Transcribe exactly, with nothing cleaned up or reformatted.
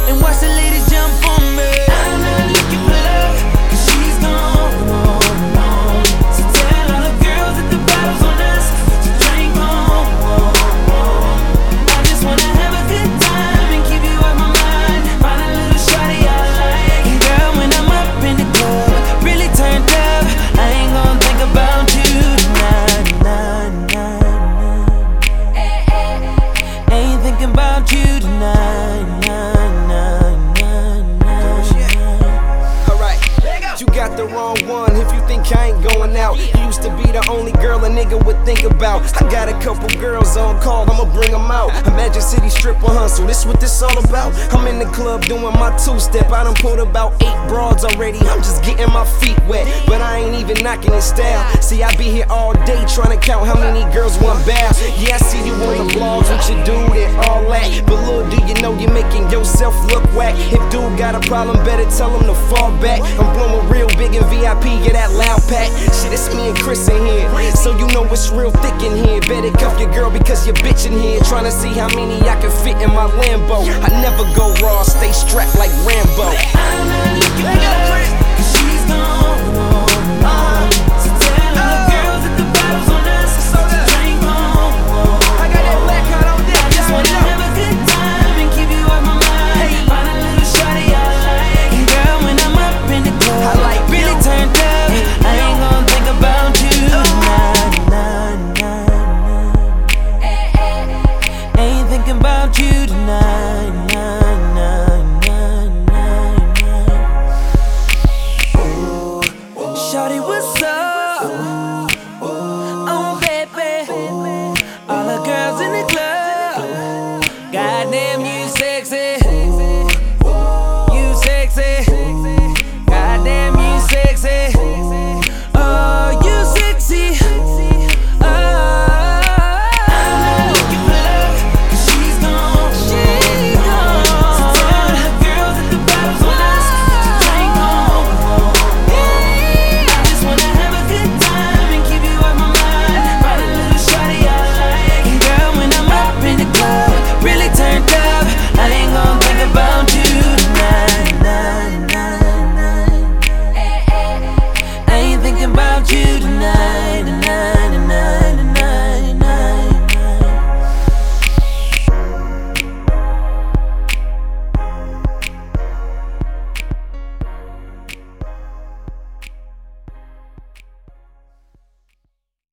and watch the ladies jump on me. I'm not looking for love, cause she's gone. So tell all the girls that the bottle's on us to drink on. I just wanna have a good time and keep you out my mind. Find a little shawty I like. And girl, when I'm up in the club, really turned up, I ain't gon' think about you tonight, nah, nah, nah. Ain't thinking about you tonight, nah, nah, nah, nah. Alright, you got the wrong one if you think I ain't going out. You used to be the only girl a nigga would think about. I got a couple girls on call, I'ma bring them out. Imagine City Stripper hustle, this what this all about. I'm in the club doing my two-step. I done pulled about eight broads already, I'm just getting my feet wet. But I ain't even knocking his style. See, I be here all day trying to count how many girls want bow. Yeah, I see you on the vlogs with your dude and all that. But little do you know you're making yourself look whack. If dude got a problem, better tell him to fall back. I'm blowing real big in V I P, get that loud pack. Shit, it's me and Chris in here, so you know it's real thick in here. Better cuff your girl because you're bitchin' here. Trying to see how many I can fit in my Lambo. I never go raw, stay strapped like Rambo. I'm not looking for love, cause she's gone. So tell all the girls that the bottle's on us to drink on. I got that black card on deck. I just wanna have a good time and keep you out my mind. Find a little shawty I like. And girl, when I'm up in the club, I like really turned up, I ain't gon' think about you. Nah, nah, nah, nah. Ain't thinking about you tonight. Nah, nah, nah, nah, nah. Ooh, shawty, what's up? Oh, baby, all the girls in the club, goddamn you.